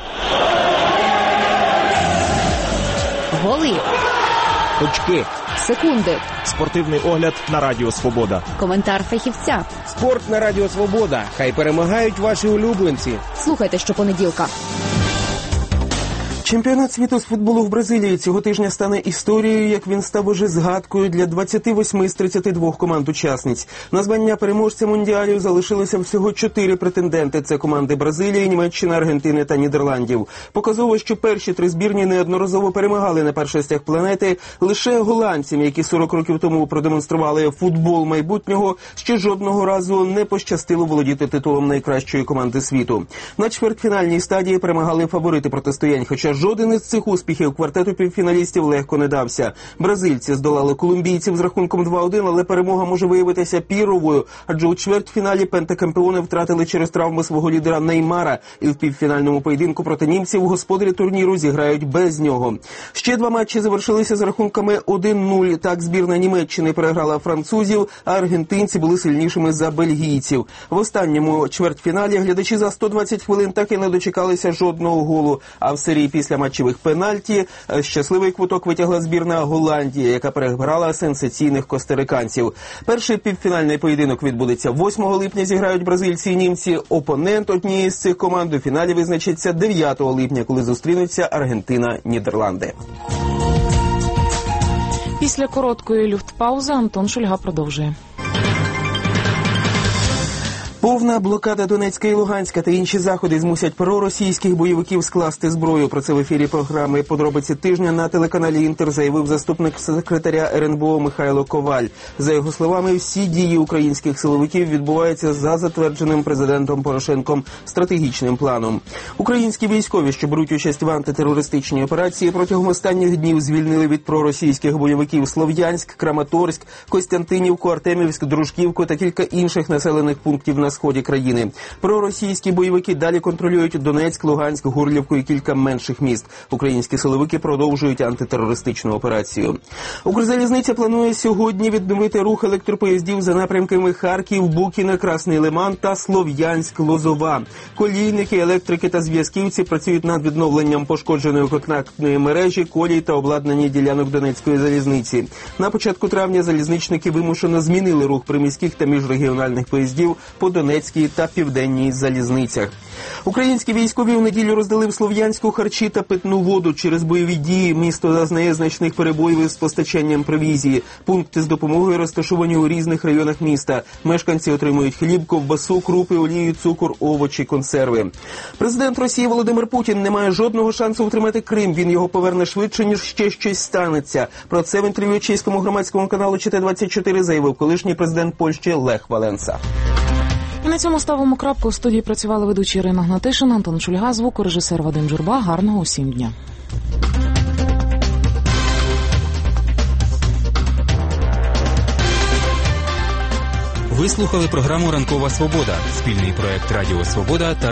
Голи. Очки. Секунди. Спортивний огляд на Радіо Свобода. Коментар фахівця. Спорт на Радіо Свобода. Хай перемагають ваші улюбленці. Слухайте щопонеділка. Чемпіонат світу з футболу в Бразилії цього тижня стане історією, як він став уже згадкою для 28 з 32 команд-учасниць. На звання переможця Мундіалів залишилося всього 4 претенденти. Це команди Бразилії, Німеччини, Аргентини та Нідерландів. Показово, що перші 3 збірні неодноразово перемагали на першостях планети. Лише голландцям, які 40 років тому продемонстрували футбол майбутнього, ще жодного разу не пощастило володіти титулом найкращої команди світу. На чвертьфінальній стадії перемагали фаворити протистоянь, хоча жоден із цих успіхів квартету півфіналістів легко не дався. Бразильці здолали колумбійців з рахунком 2-1, але перемога може виявитися піровою, адже у чвертьфіналі пентакампіони втратили через травму свого лідера Неймара, і в півфінальному поєдинку проти німців господарі турніру зіграють без нього. Ще 2 матчі завершилися з рахунками 1-0. Так збірна Німеччини переграла французів, а аргентинці були сильнішими за бельгійців. В останньому чвертьфіналі глядачі за 120 хвилин так і не дочекалися жодного голу, а в серії після матчевих пенальті щасливий квиток витягла збірна Голландії, яка переграла сенсаційних костариканців. Перший півфінальний поєдинок відбудеться 8 липня, зіграють бразильці і німці. Опонент однієї з цих команд у фіналі визначиться 9 липня, коли зустрінуться Аргентина-Нідерланди. Після короткої люфтпаузи Антон Шульга продовжує. Повна блокада Донецька і Луганська та інші заходи змусять проросійських бойовиків скласти зброю. Про це в ефірі програми «Подробиці тижня» на телеканалі «Інтер» заявив заступник секретаря РНБО Михайло Коваль. За його словами, всі дії українських силовиків відбуваються за затвердженим президентом Порошенком стратегічним планом. Українські військові, що беруть участь в антитерористичній операції, протягом останніх днів звільнили від проросійських бойовиків Слов'янськ, Краматорськ, Костянтинівку, Артемівськ, Дружківку та кілька інших населених пунктів на сході країни. Проросійські бойовики далі контролюють Донецьк, Луганськ, Гурлівку і кілька менших міст. Українські силовики продовжують антитерористичну операцію. Укрзалізниця планує сьогодні відновити рух електропоїздів за напрямками Харків, Букіне, Красний Лиман та Слов'янськ, Лозова. Колійники, електрики та зв'язківці працюють над відновленням пошкодженої контактної мережі, колій та обладнання ділянок Донецької залізниці. На початку травня залізничники вимушено змінили рух приміських та міжрегіональних поїздів по Донецькій та Південній залізницях. Українські військові в неділю роздали в Слов'янську харчі та питну воду. Через бойові дії місто зазнає значних перебоїв із постачанням провізії. Пункти з допомогою розташовані у різних районах міста. Мешканці отримують хліб, ковбасу, крупи, олію, цукор, овочі, консерви. Президент Росії Володимир Путін не має жодного шансу втримати Крим. Він його поверне швидше, ніж ще щось станеться. Про це в інтерв'ю чеському громадському каналу ЧТ-24 заявив колишній президент Польщі Лех Валенса. І на цьому ставимо крапку. У студії працювали ведучі Ірина Гнатишин, Антон Шульга, звукорежисер Вадим Журба. Гарного усім дня. Ви слухали програму «Ранкова свобода» – спільний проект Радіо Свобода та